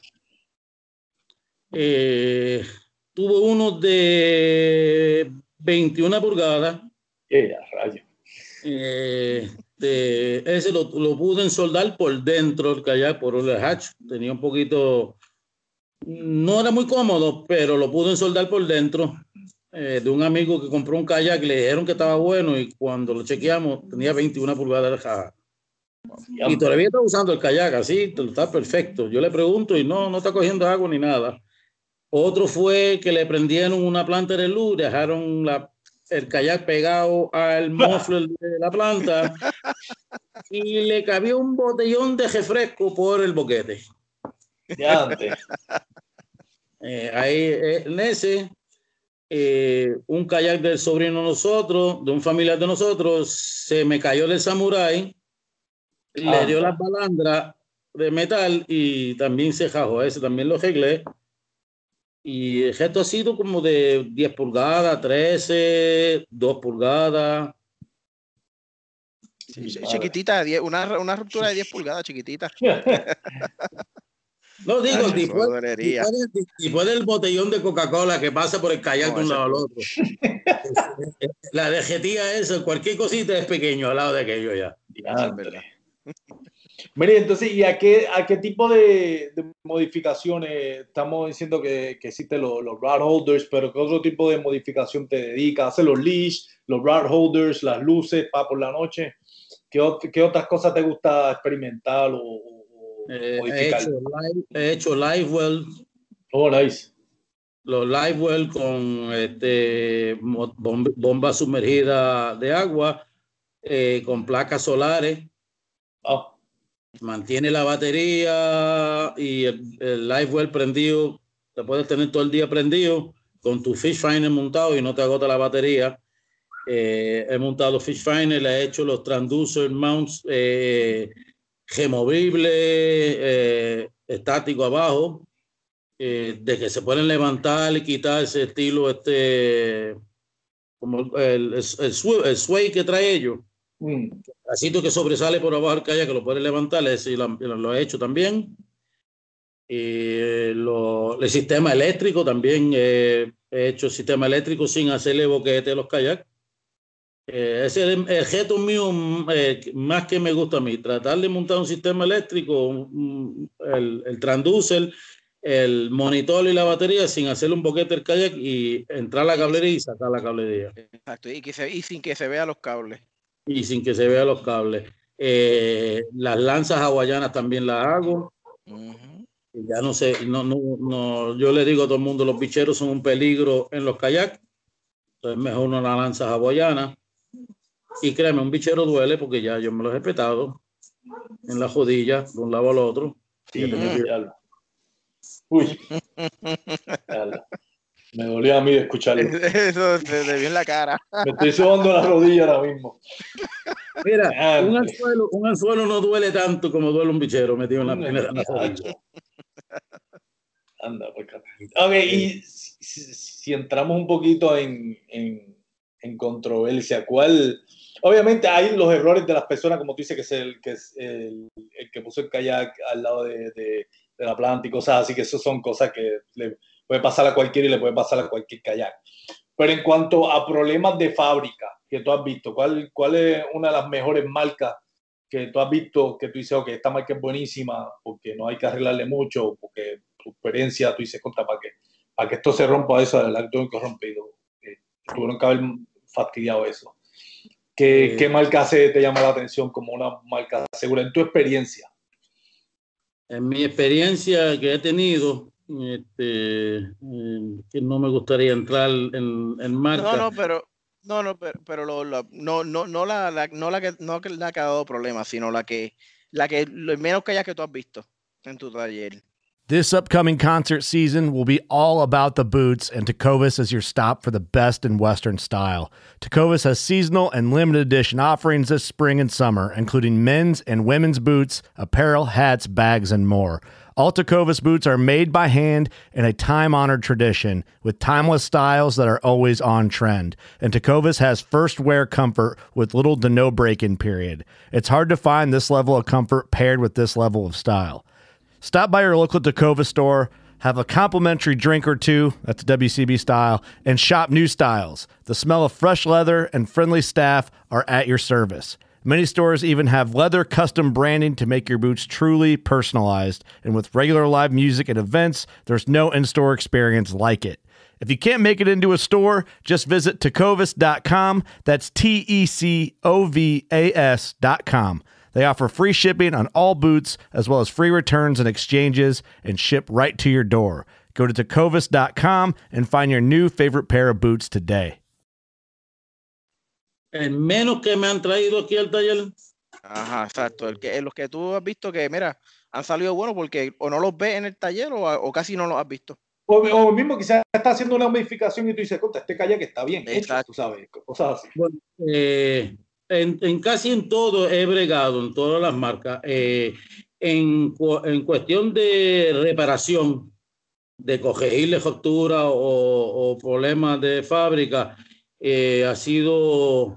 Eh, tuve uno de veintiuna pulgadas. Yeah, rayo. Eh, de, ese lo, lo pude ensoldar por dentro del kayak, por el hatch. Tenía un poquito, no era muy cómodo, pero lo pude ensoldar por dentro. Eh, de un amigo que compró un kayak, le dijeron que estaba bueno y cuando lo chequeamos tenía veintiuna pulgadas de jaja. Y todavía está usando el kayak así, está perfecto. Yo le pregunto y no, no está cogiendo agua ni nada. Otro fue que le prendieron una planta de luz, dejaron la, el kayak pegado al muffler de la planta y le cabía un botellón de refresco por el boquete. Ya antes. Eh, ahí eh, en ese, eh, un kayak del sobrino de nosotros, de un familiar de nosotros, se me cayó del Samurai, ah, le dio las balandras de metal y también se jajó. Ese también lo arreglé. Y el resto ha sido como de diez pulgadas, trece, dos pulgadas. Sí, chiquitita, una, una ruptura de diez pulgadas, chiquitita. No digo, después, después del botellón de Coca-Cola que pasa por el kayak no, de un lado al otro. La dejetía eso, cualquier cosita es pequeño al lado de aquello ya. Ya, es verdad. Mire, entonces, ¿y a qué, a qué tipo de, de modificaciones? Estamos diciendo que, que existen los, los rod holders, pero ¿qué otro tipo de modificación te dedicas? ¿Haces los leash, los rod holders, las luces para por la noche? ¿Qué, ¿Qué otras cosas te gusta experimentar o, o eh, modificar? He hecho, live, he hecho live well. Oh, nice. Los live well con este, bomba, bomba sumergida de agua, eh, con placas solares. Oh. Mantiene la batería y el, el live well prendido. Te puedes tener todo el día prendido con tu fish finder montado y no te agota la batería. Eh, he montado los fish finder, le he hecho los transducer mounts eh, removibles, eh, estático abajo, eh, de que se pueden levantar y quitar ese estilo, este, como el, el, el, sway, el sway que trae ellos. Mm. Así que sobresale por abajo el kayak, que lo puede levantar, ese lo, lo he hecho también. Y lo, el sistema eléctrico también, eh, he hecho el sistema eléctrico sin hacerle boquete a los kayaks. Eh, ese es el, el reto mío, eh, más que me gusta a mí, tratar de montar un sistema eléctrico, el, el transducer, el monitor y la batería sin hacerle un boquete al kayak y entrar a la cablería y sacar la cablería. Exacto, y, que se, y sin que se vean los cables. Y sin que se vean los cables. Eh, las lanzas hawaianas también las hago. Uh-huh. Y ya no sé, no, no, no, yo le digo a todo el mundo, los bicheros son un peligro en los kayaks. Entonces mejor una lanza hawaiana. Y créeme, un bichero duele porque ya yo me lo he petado en la jodilla, de un lado al otro. Sí, que... Uy. Me dolió a mí de escucharlo. Eso se te vio en la cara. Me estoy sobando la rodilla ahora mismo. Mira, un anzuelo, un anzuelo no duele tanto como duele un bichero metido en la primera rodilla. Anda, pues. Ok, y si, si entramos un poquito en, en, en controversia, ¿cuál? Obviamente hay los errores de las personas, como tú dices, que es el que, es el, el que puso el kayak al lado de, de, de la planta y cosas así, que eso son cosas que le puede pasar a cualquiera y le puede pasar a cualquier kayak. Pero en cuanto a problemas de fábrica que tú has visto, ¿cuál, cuál es una de las mejores marcas que tú has visto que tú dices, ok, esta marca es buenísima porque no hay que arreglarle mucho, porque tu experiencia, tú dices, contra, para que, para que esto se rompa eso, el acto que rompido, eh, tuvieron que haber fastidiado eso. ¿Qué, eh, ¿Qué marca se te llama la atención como una marca segura en tu experiencia? En mi experiencia que he tenido, este, eh, que no me gustaría entrar en, en marca. No, no, pero no, no, pero, pero lo, lo, no, no, no la, la, no la que no que le ha dado problemas, sino la que, la que lo menos que haya que tú has visto en tu taller. This upcoming concert season will be all about the boots, and Tecovas is your stop for the best in Western style. Tecovas has seasonal and limited edition offerings this spring and summer, including men's and women's boots, apparel, hats, bags, and more. All Tecovas boots are made by hand in a time-honored tradition with timeless styles that are always on trend. And Tecovas has first wear comfort with little to no break-in period. It's hard to find this level of comfort paired with this level of style. Stop by your local Tecovas store, have a complimentary drink or two, that's W C B style, and shop new styles. The smell of fresh leather and friendly staff are at your service. Many stores even have leather custom branding to make your boots truly personalized. And with regular live music and events, there's no in-store experience like it. If you can't make it into a store, just visit tecovas dot com. That's T E C O V A S dot com. They offer free shipping on all boots, as well as free returns and exchanges, and ship right to your door. Go to tecovas dot com and find your new favorite pair of boots today. El menos que me han traído aquí al taller. Ajá, exacto. El que, los que tú has visto que, mira, han salido buenos porque o no los ves en el taller o, o casi no los has visto. O, o mismo quizás está haciendo una modificación y tú dices, contra, este kayak está bien Exacto. hecho, tú sabes, cosas así. Bueno, eh, en, en casi en todo he bregado, en todas las marcas. Eh, en, en cuestión de reparación, de corregirle factura o, o problemas de fábrica, eh, ha sido,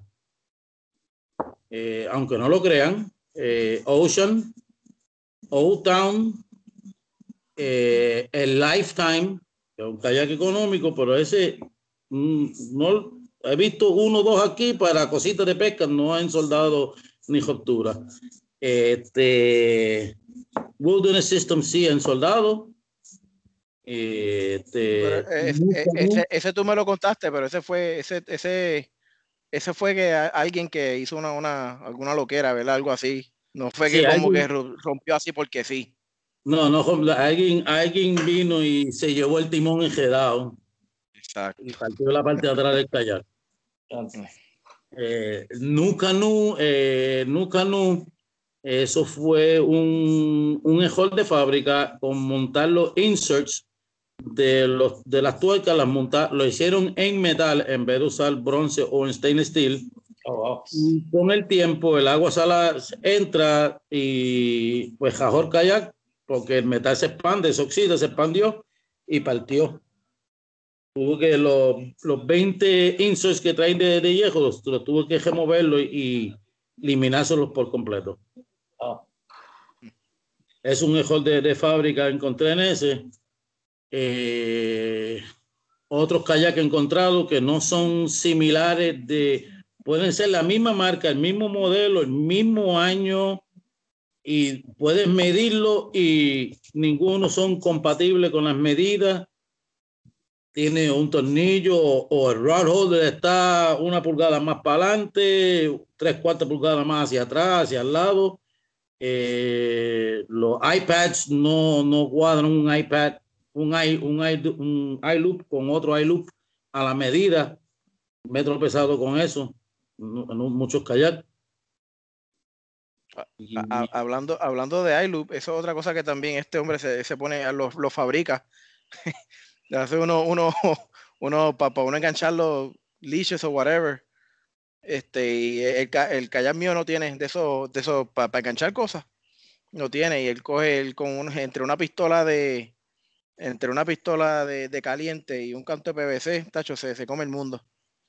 eh, aunque no lo crean, eh, Ocean, Old Town, eh, el Lifetime, que es un kayak económico, pero ese mm, no he visto uno o dos aquí para cositas de pesca, no han soldado ni factura. Este Wilderness System sí han soldado. Este, Pero, eh, ese, ese, ese tú me lo contaste, pero ese fue ese ese ese fue que alguien que hizo una, una alguna loquera, ¿verdad? Algo así. No fue que sí, como alguien, que rompió así porque sí. No, no, alguien, alguien vino y se llevó el timón enredado. Exacto. Y partió la parte de atrás del kayak. Eh, Nucanu, eh, Nucanu, eso fue un, un error de fábrica con montar los inserts de, los, de las tuercas, las montar, lo hicieron en metal en vez de usar bronce o en stainless steel. Oh, wow. Y con el tiempo el agua salada entra y pues jajó el kayak porque el metal se expande, se oxida, se expandió y partió. Tuvo que los, los veinte inserts que traen de, de hierro los, los tuvo que removerlo y, y eliminárselos por completo. Oh. Es un error de, de fábrica, encontré en ese. Eh, otros kayaks encontrados que no son similares, de, pueden ser la misma marca, el mismo modelo, el mismo año, y puedes medirlo y ninguno son compatibles con las medidas. Tiene un tornillo o, o el rod holder está una pulgada más para adelante, tres, cuatro pulgadas más hacia atrás, hacia el lado. Eh, los iPads no, no cuadran un iPad, un, i, un, i, un iLoop con otro iLoop a la medida. Me he tropezado con eso en, en muchos kayaks. A, a, hablando, hablando de iLoop, eso es otra cosa que también este hombre se, se pone, lo, lo fabrica. Hace uno, uno, uno para pa uno engancharlo, leashes o whatever. Este, y el, el kayak mío no tiene de eso, de eso para pa enganchar cosas. No tiene, y él coge el, con un, entre una pistola de entre una pistola de, de caliente y un canto de P V C, tacho, se, se come el mundo.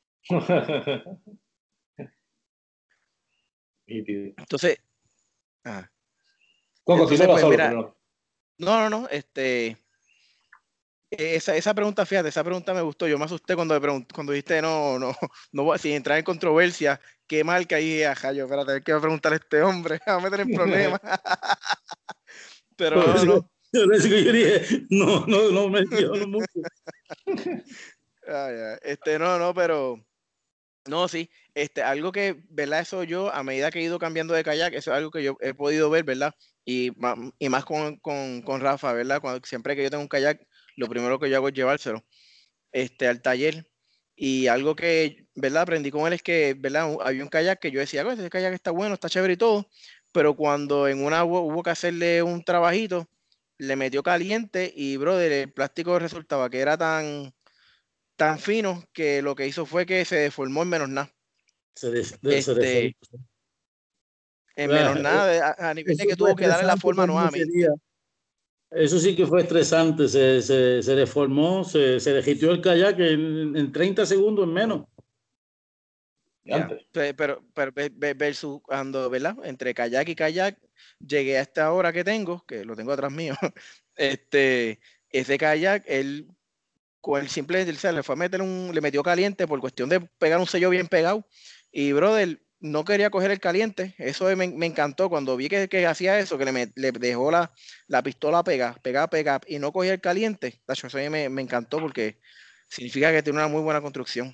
Entonces, ah, entonces pues, mira, no, no, no, este esa, esa pregunta, fíjate, esa pregunta me gustó. Yo me asusté cuando, cuando dijiste no, no, no, sin entrar en controversia, qué mal que ahí, ajá, yo, espérate, ¿qué va a preguntar a este hombre? Va a meter en problemas. Pero no, no. Yo dije, no, no, no menciono mucho. Ah, ya. Este, no, no, pero no, sí, este, algo que, ¿verdad? Eso yo, a medida que he ido cambiando de kayak, eso es algo que yo he podido ver, ¿verdad? Y, y más con, con, con Rafa, ¿verdad? Cuando, siempre que yo tengo un kayak, lo primero que yo hago es llevárselo este, al taller. Y algo que, ¿verdad? Aprendí con él es que, ¿verdad? Había un kayak que yo decía, oh, ese kayak está bueno, está chévere y todo, pero cuando en una hubo, hubo que hacerle un trabajito, le metió caliente y, brother, el plástico resultaba que era tan, tan fino que lo que hizo fue que se deformó en menos nada. Se de, de, este, se en menos ah, nada, a, a nivel de que tuvo que darle la forma nuevamente. Eso sí que fue estresante, se, se, se deformó, se, se degitió el kayak en, en treinta segundos en menos. Yeah. Pero, pero versus cuando, ¿verdad? Entre kayak y kayak, llegué a esta hora que tengo, que lo tengo atrás mío, este, ese kayak, él con el simple, él, se le fue a meter un, le metió caliente por cuestión de pegar un sello bien pegado, y brother, no quería coger el caliente. Eso me, me encantó cuando vi que, que hacía eso, que le, le dejó la, la pistola pegada, pegada, pegada, y no cogía el caliente. Eso me, me encantó porque significa que tiene una muy buena construcción.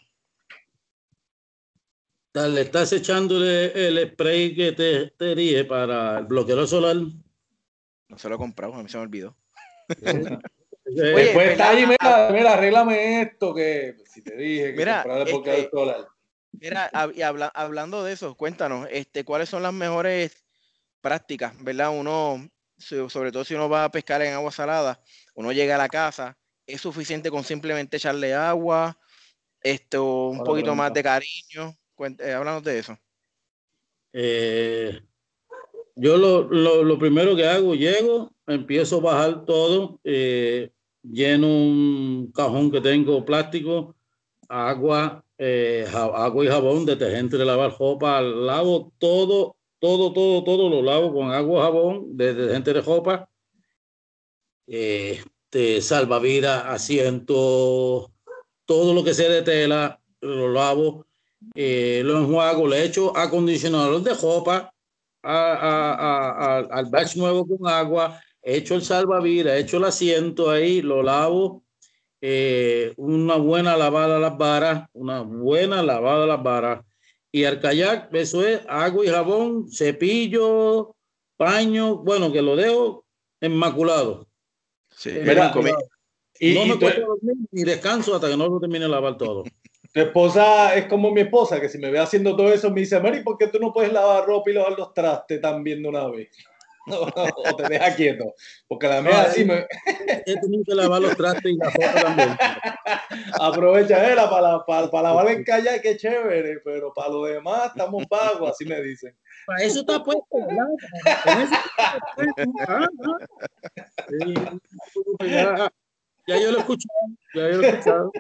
¿Le estás echándole el spray que te, te dije para el bloqueador solar? No se lo he comprado, a mí se me olvidó. Oye, Después está ahí, ¿verdad? mira, mira, arréglame esto, que si te dije que Mira, comprara el este, bloqueador solar. Mira, hab- y habla- hablando de eso, cuéntanos, este, ¿cuáles son las mejores prácticas, verdad? Uno, so- sobre todo si uno va a pescar en agua salada, uno llega a la casa, ¿es suficiente con simplemente echarle agua, esto, un Buena poquito más pregunta. de cariño? Cuént- eh, háblanos de eso. Eh, yo lo, lo, lo primero que hago, llego, empiezo a bajar todo, eh, lleno un cajón que tengo plástico, agua, eh, ja- agua y jabón, detergente de lavar ropa, lavo todo, todo, todo, todo lo lavo con agua y jabón, detergente de ropa, eh, este, salvavidas, asientos, todo lo que sea de tela, lo lavo, eh, lo enjuago, le echo acondicionador de ropa a, a, a, a, al batch nuevo con agua, echo el salvavidas, echo el asiento ahí, lo lavo, eh, una buena lavada a las varas, una buena lavada a las varas. Y al kayak, eso es agua y jabón, cepillo, paño, bueno, que lo dejo inmaculado. Sí, Eh, Mira, inmaculado. y, No y me tu, cuesta dormir ni descanso hasta que no lo termine de lavar todo. tu esposa es como mi esposa, que si me ve haciendo todo eso me dice, Mary, ¿por qué tú no puedes lavar ropa y lavar los trastes también de una vez? O te deja quieto. Porque la No, mía así he, me he tenido que lavar los trastes y la ropa también. aprovecha era para, para, para lavar el kayak, que chévere, pero para lo demás estamos pagos, así me dicen. Para eso está puesto, ¿verdad? Con eso está puesto. Ah, ah. Sí, ya, ya yo lo he escuchado, ya yo lo he escuchado.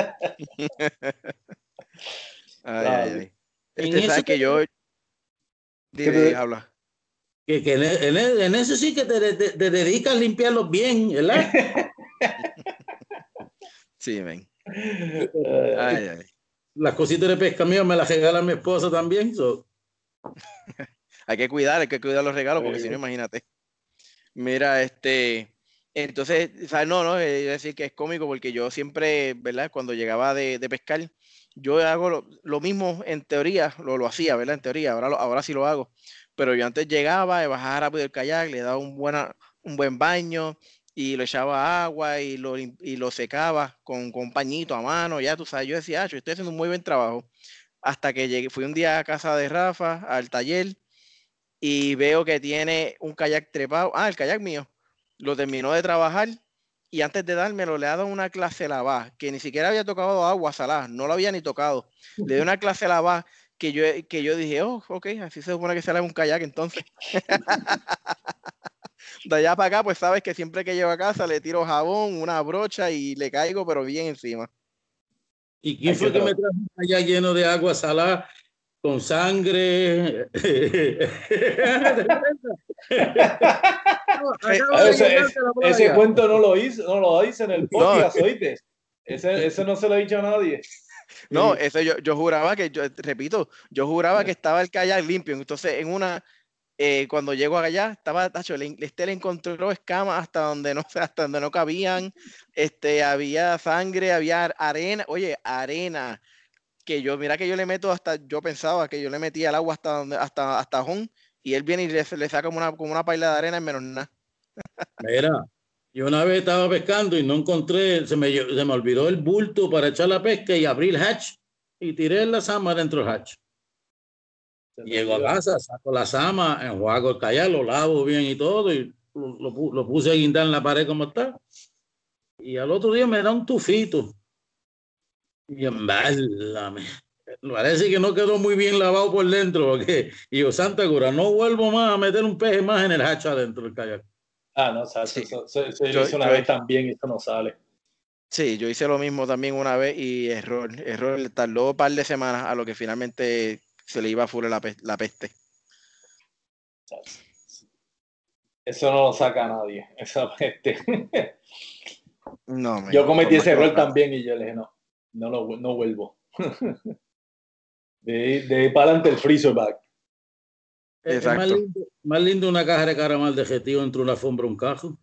Ay, ay, ay. En Este, eso sabes que, que yo, Que dime, te- habla. que, que en, en, en eso sí que te, te, te dedicas a limpiarlos bien, ¿verdad? Sí, ven. eh, Ay, ay. Las cositas de pesca mías me las regala mi esposa también. So. Hay que cuidar, hay que cuidar los regalos, porque si no, imagínate. Mira, este, entonces, ¿sabes? No, no, eh, iba a decir que es cómico porque yo siempre, ¿verdad? Cuando llegaba de, de pescar, yo hago lo, lo mismo en teoría, lo, lo hacía, ¿verdad? En teoría, ahora, lo- ahora sí lo hago. Pero yo antes llegaba, y bajaba rápido el kayak, le daba un, buena, un buen baño y le echaba agua y lo, lim- y lo secaba con, con un pañito a mano, ya tú sabes, yo decía, ah, yo estoy haciendo un muy buen trabajo. Hasta que llegué, fui un día a casa de Rafa, al taller, y veo que tiene un kayak trepado. Ah, el kayak mío. Lo terminó de trabajar y antes de dármelo le ha dado una clase lavada, que ni siquiera había tocado agua salada, no lo había ni tocado. Le dio una clase lavada que yo, que yo dije, oh, ok, así se supone que se lava un kayak entonces. De allá para acá, pues sabes que siempre que llego a casa le tiro jabón, una brocha y le caigo, pero bien encima. ¿Y quién hay fue que que me tra- trajo allá lleno de agua salada con sangre? Acabo Ah, de ese, llegar ese- de la ese playa. cuento no lo hice, no lo dice en el No, podcast, ¿oíste? Ese, ese no se lo he dicho a nadie. no, Sí. eso yo, yo juraba que, yo repito, yo juraba que estaba el kayak limpio. Entonces, en una, eh, cuando llego allá, estaba, tacho, le, este le encontró escamas hasta donde no, hasta donde no cabían, este, había sangre, había arena, oye, arena, que yo, mira que yo le meto hasta, yo pensaba que yo le metía el agua hasta donde, hasta, hasta Jón, y él viene y le, le saca como una, como una paila de arena en menos nada. Mira, yo una vez estaba pescando y no encontré, se me, se me olvidó el bulto para echar la pesca y abrí el hatch y tiré la sama dentro del hatch. Llego a casa, saco la sama, enjuago el kayak, lo lavo bien y todo y lo, lo, lo puse a guindar en la pared como está. Y al otro día me da un tufito. Y en válame. Parece que no quedó muy bien lavado por dentro. Porque, y yo, Santa Cura, no vuelvo más a meter un peje más en el hacha adentro del kayak. Ah, no, o sea, Sí, eso, eso, eso lo yo, hice una yo, vez también y eso no sale. sí, yo hice lo mismo también una vez y error, error, tardó un par de semanas a lo que finalmente se le iba a full la, pe- la peste. Eso no lo saca nadie, esa peste. No, man, Yo por cometí más ese que lo error trate. también y yo le dije, no, no, lo, no vuelvo. De, de ahí para adelante el freezer-back. Es, es más Exacto. lindo, más lindo una caja de caramel de gestión entre una alfombra y un cajo.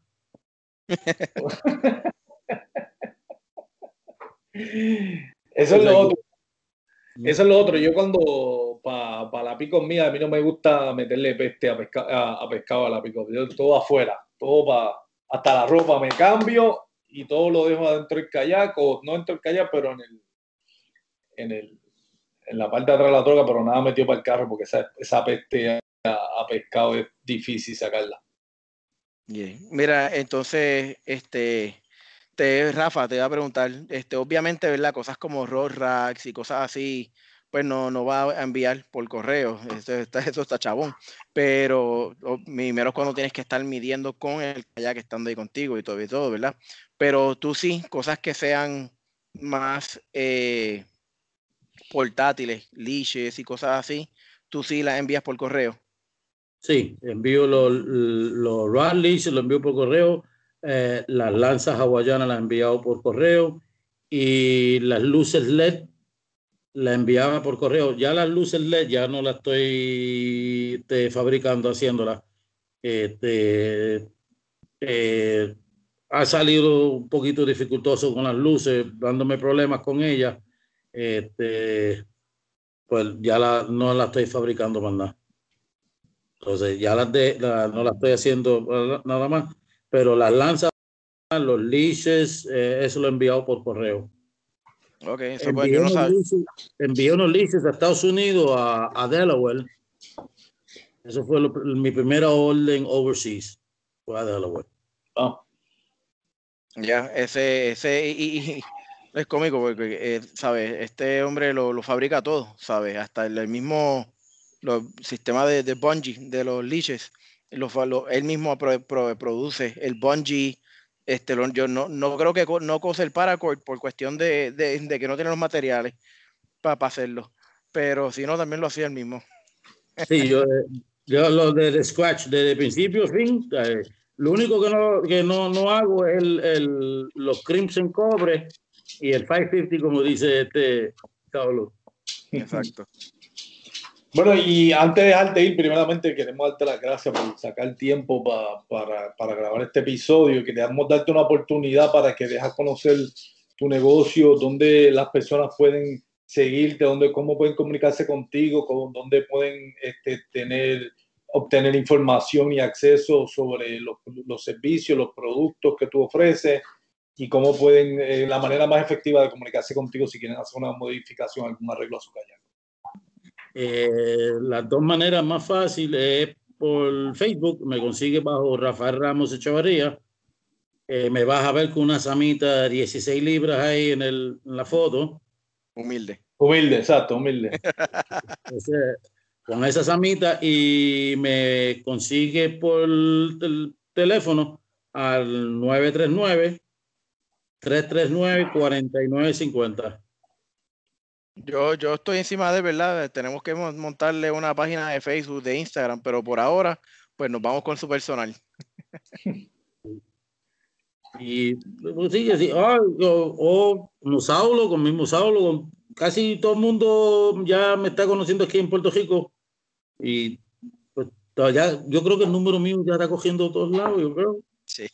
Eso es lo otro. Eso es lo otro. Yo cuando para pa la pico mía, a mí no me gusta meterle peste a, pesca, a, a pescado a la pico. Yo todo afuera, todo para hasta la ropa me cambio y todo lo dejo adentro del kayak, o no dentro del kayak, pero en el, en el, en la parte de atrás de la troca, pero nada metido para el carro, porque esa, esa peste a, a pescado es difícil sacarla. Yeah. Mira, entonces, este, te, Rafa, te voy a preguntar, este, obviamente, ¿verdad? Cosas como roll racks y cosas así, pues no, no va a enviar por correo, eso está, eso está chabón, pero o, primero cuando tienes que estar midiendo con el kayak estando ahí contigo y todo y todo, ¿verdad? Pero tú sí, cosas que sean más eh, portátiles, leashes y cosas así, tú sí las envías por correo. Sí, envío los, los rod leash, los envío por correo, eh, las lanzas hawaianas las he enviado por correo y las luces L E D las enviaba por correo. Ya las luces L E D ya no las estoy te, fabricando, haciéndolas. Este, eh, ha salido un poquito dificultoso con las luces, dándome problemas con ellas. Este, pues ya la, no las estoy fabricando más nada. Entonces ya las de, la, no las estoy haciendo nada más, pero las lanzas, los leashes, eh, eso lo he enviado por correo. Ok, eso envié, pues yo no unos sabía. leashes, envié unos leashes a Estados Unidos, a, a Delaware. Eso fue lo, mi primera orden overseas, fue a Delaware. Oh. Ya, ese, ese, y, y es cómico porque, eh, ¿sabes? Este hombre lo, lo fabrica todo, ¿sabes? Hasta el, el mismo los sistema de, de bungee, de los leashes, lo, lo, él mismo pro, pro, produce el bungee. Este, lo, yo no, no creo que co, no cose el paracord por cuestión de, de, de que no tiene los materiales para pa hacerlo, pero si no, también lo hacía él mismo. Sí, yo, yo lo de scratch, desde principio a fin, eh, lo único que no, que no, no hago es el, el, los crimson cobre y el quinientos cincuenta, como dice este Saulo. Exacto. Bueno, y antes de dejarte ir, primeramente queremos darte las gracias por sacar tiempo pa, para, para grabar este episodio y queremos darte una oportunidad para que dejes conocer tu negocio, dónde las personas pueden seguirte, dónde, cómo pueden comunicarse contigo, cómo, dónde pueden este, tener, obtener información y acceso sobre los, los servicios, los productos que tú ofreces y cómo pueden, eh, la manera más efectiva de comunicarse contigo si quieren hacer una modificación, algún arreglo a su kayak. Eh, las dos maneras más fáciles es por Facebook, me consigue bajo Rafael Ramos Echevarría. Eh, me vas a ver con una samita de dieciséis libras ahí en, el, en la foto. Humilde. Humilde, exacto, humilde. Entonces, con esa samita y me consigue por el teléfono al nueve tres nueve, tres tres nueve, cuatro nueve cinco cero. Yo, yo estoy encima de verdad, tenemos que montarle una página de Facebook, de Instagram, pero por ahora, pues nos vamos con su personal. Y pues, sí, así, oh, o, o Musaulo, con mi Musaulo, con casi todo el mundo ya me está conociendo aquí en Puerto Rico. Y pues ya, yo creo que el número mío ya está cogiendo todos lados, yo creo. Sí.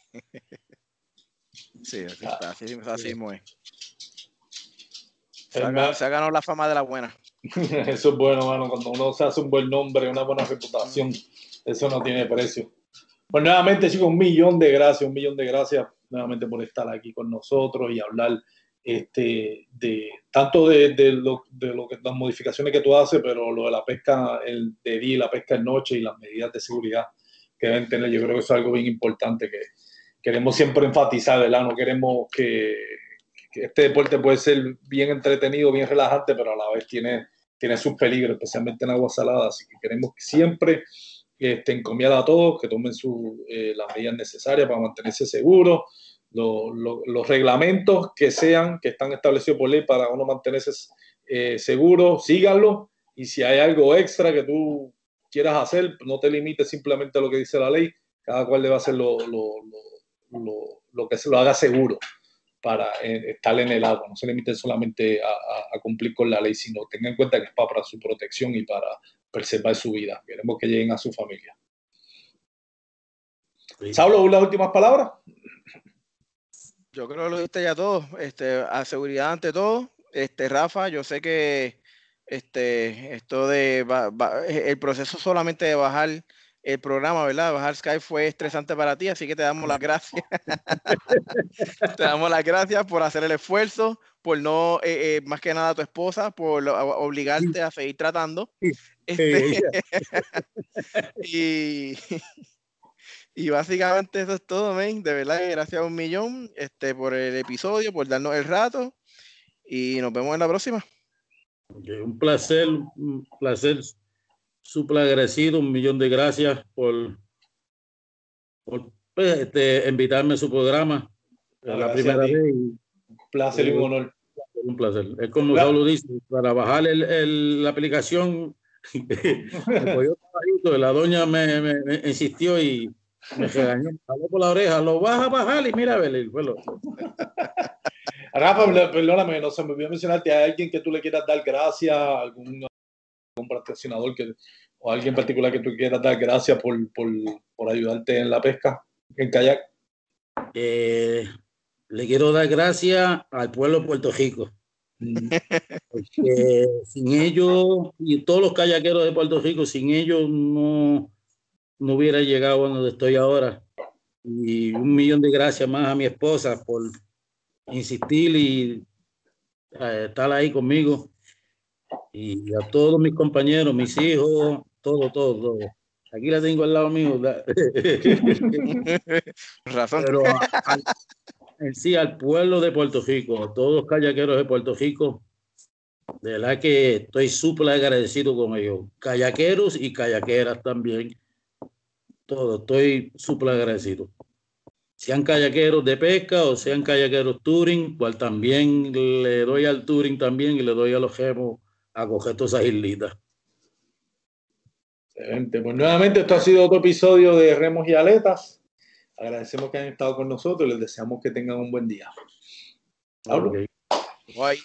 Sí, así está, así, así mismo es. Se ha, ganado, se ha ganado la fama de la buena. Eso es bueno, mano. Cuando uno se hace un buen nombre, una buena reputación, eso no tiene precio. Pues nuevamente, chicos, un millón de gracias, un millón de gracias nuevamente por estar aquí con nosotros y hablar este, de tanto de, de, lo, de lo que, las modificaciones que tú haces, pero lo de la pesca el de día y la pesca en noche y las medidas de seguridad que deben tener. Yo creo que eso es algo bien importante que queremos siempre enfatizar, ¿verdad? No queremos que, que este deporte puede ser bien entretenido, bien relajante, pero a la vez tiene, tiene sus peligros, especialmente en agua salada. Así que queremos que siempre este, encomiar a todos que tomen su, eh, las medidas necesarias para mantenerse seguros, lo, lo, los reglamentos que sean, que están establecidos por ley para uno mantenerse eh, seguro, síganlo. Y si hay algo extra que tú quieras hacer, no te limites simplemente a lo que dice la ley, cada cual debe hacer lo, lo, lo, lo, lo que se lo haga seguro para eh, estar en el agua. No se limiten solamente a, a, a cumplir con la ley, sino tengan en cuenta que es para, para su protección y para preservar su vida. Queremos que lleguen a su familia. Sí. Saulo, ¿las últimas palabras? Yo creo que lo diste ya todo. Este, a seguridad ante todo. Este, Rafa, yo sé que este, esto de ba, ba, el proceso solamente de bajar el programa, ¿verdad? Bajar Skype fue estresante para ti, así que te damos las gracias. Te damos las gracias por hacer el esfuerzo, por no, eh, eh, más que nada a tu esposa, por lo, a, obligarte a seguir tratando. Este, y, y básicamente eso es todo, men. De verdad, gracias a un millón este, por el episodio, por darnos el rato. Y nos vemos en la próxima. Okay, un placer, un placer. Súper agradecido, un millón de gracias por, por pues, este, invitarme a su programa. Es la primera vez. Un placer y un honor. Un placer. Es como Saulo dice, para bajar el, el, la aplicación, la doña me, me, me insistió y me regañó. Jaló por la oreja, lo vas a bajar y mira a ver. Bueno. Rafa, perdóname, no se me olvidó mencionarte, ¿hay alguien que tú le quieras dar gracias? ¿Algún un patrocinador que, o alguien particular que tú quieras dar gracias por, por, por ayudarte en la pesca, en kayak? Eh, le quiero dar gracias al pueblo de Puerto Rico. Porque sin ellos y todos los kayakeros de Puerto Rico, sin ellos no, no hubiera llegado a donde estoy ahora. Y un millón de gracias más a mi esposa por insistir y eh, estar ahí conmigo. Y a todos mis compañeros, mis hijos, todo, todo, todo. Aquí la tengo al lado mío. Razón. Pero a, a, en sí, al pueblo de Puerto Rico, a todos los kayakeros de Puerto Rico, de verdad que estoy súper agradecido con ellos. Kayakeros y kayakeras también. Todo, estoy súper agradecido. Sean kayakeros de pesca o sean kayakeros touring, cual también le doy al touring también y le doy a los remos a coger todas esas islitas. Excelente. Pues nuevamente esto ha sido otro episodio de Remos y Aletas. Agradecemos que hayan estado con nosotros y les deseamos que tengan un buen día. Okay. Bye.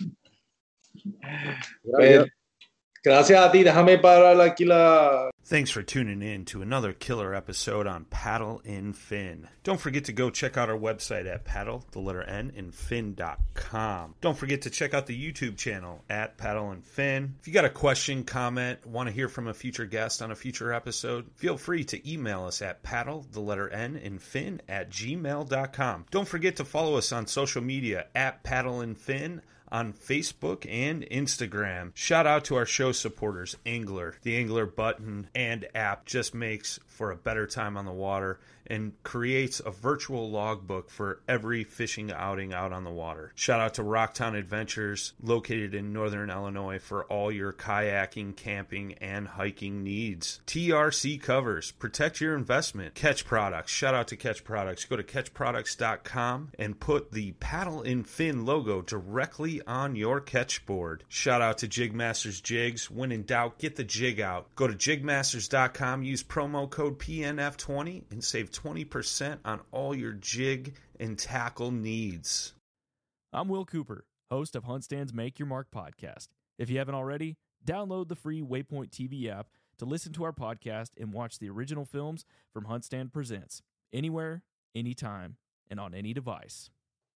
Pues, gracias a ti. Déjame parar aquí la... Thanks for tuning in to another killer episode on Paddle in Fin. Don't forget to go check out our website at paddle, the letter N, in fin dot com. Don't forget to check out the YouTube channel at Paddle in Fin. If you got a question, comment, want to hear from a future guest on a future episode, feel free to email us at paddle, the letter N, in fin at gmail dot com. Don't forget to follow us on social media at Paddle in Fin on Facebook and Instagram. Shout out to our show supporters, Angler. The Angler button and app just makes for a better time on the water and creates a virtual logbook for every fishing outing out on the water. Shout out to Rocktown Adventures, located in northern Illinois, for all your kayaking, camping, and hiking needs. T R C Covers, protect your investment. Catch Products, shout out to Catch Products. Go to catch products dot com and put the Paddle in Fin logo directly on your catch board. Shout out to Jig Masters Jigs. When in doubt, get the jig out. Go to jig masters dot com, use promo code P N F twenty, and save twenty percent on all your jig and tackle needs. I'm Will Cooper, host of HuntStand's Make Your Mark podcast. If you haven't already, download the free Waypoint T V app to listen to our podcast and watch the original films from HuntStand Presents, anywhere, anytime, and on any device.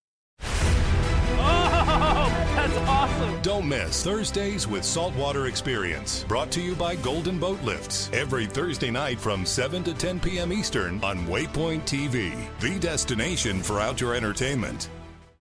Oh, that's awesome! Don't miss Thursdays with Saltwater Experience, brought to you by Golden Boat Lifts, every Thursday night from seven to ten p.m. Eastern on Waypoint T V, the destination for outdoor entertainment.